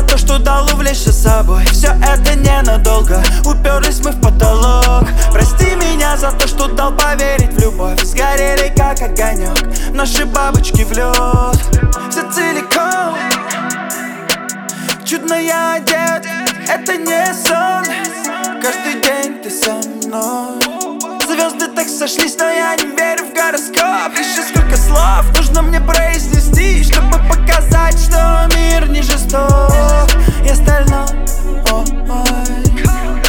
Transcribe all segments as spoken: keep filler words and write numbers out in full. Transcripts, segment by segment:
то, что дал увлечься собой. Все это ненадолго, уперлись мы в потолок. Прости меня за то, что дал поверить в любовь. Сгорели как огонек наши бабочки в лед. Все целиком чудно я одет, это не сон. Каждый день ты со мной. Звезды так сошлись, но я не верю в гороскоп. Еще сколько слов нужно мне произнести, чтобы показать, что мир не жесток. Я стальной, ой-ой.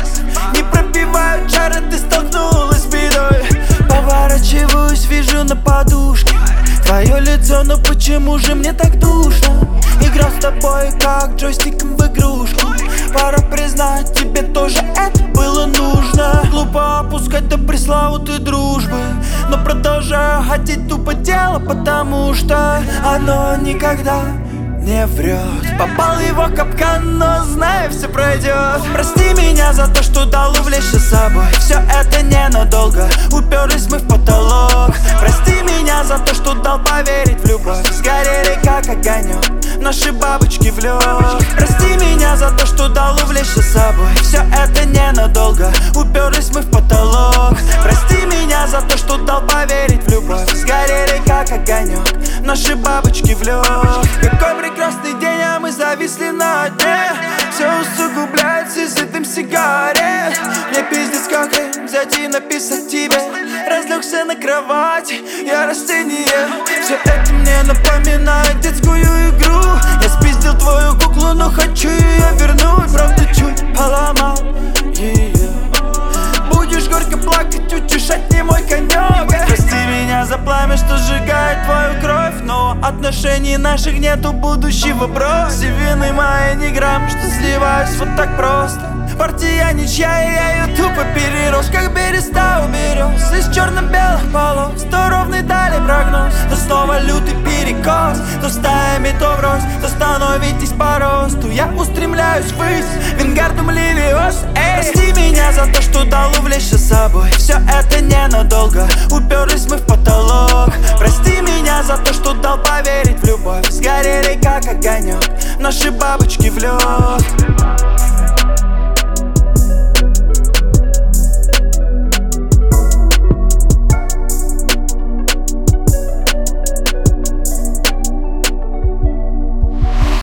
Не пробивают чары, ты столкнулась с бедой. Поворачиваюсь, вижу на подушке твое лицо, но почему же мне так душно? Играл с тобой как джойстиком в игрушку. Пора признать, тебе тоже это было нужно. Глупо опускать до пресловутой дружбы, но продолжаю хотеть тупо дело, потому что оно никогда не врет. Попал его капкан, но знаю, все пройдет. Прости меня за то, что дал увлечься собой. Все это ненадолго, уперлись мы в потолок. Прости меня за то, что дал поверить в любовь. Сгорели как огонек наши бабочки в лед. Прости меня за то, что дал увлечься собой. Все это ненадолго, уперлись мы в потолок. Прости меня за то, что дал поверить в любовь. Сгорели как огонек наши бабочки в лед. Какой прекрасный день, а мы зависли на дне. Все усугубляется с этим сигарет. Мне пиздец как лень взять и написать тебе. Разлегся на кровати, я растение. Все это мне напоминает детскую игру. Я спиздил твою куклу, но хочу ее вернуть. Правда чуть поломал ее. Будешь горько плакать, утешать не мой конек. Прости меня за пламя, что сжигает твою кровь, но отношений наших нету будущего, брось. И вины мои не грамм, что сливаюсь вот так просто. Партия ничья, и я ее тупо перерос, как береста у берез. Из черно-белых полос, то ровный дали прогноз, то снова лютый перекос. То стаями, то врозь, то становитесь по росту. Я устремляюсь ввысь, Вингардум Левиос. Прости меня за то, что дал увлечься собой. Все это ненадолго, уперлись мы в потолок. Прости меня за то, что дал поверить в любовь. Сгорели как огонек наши бабочки в лед.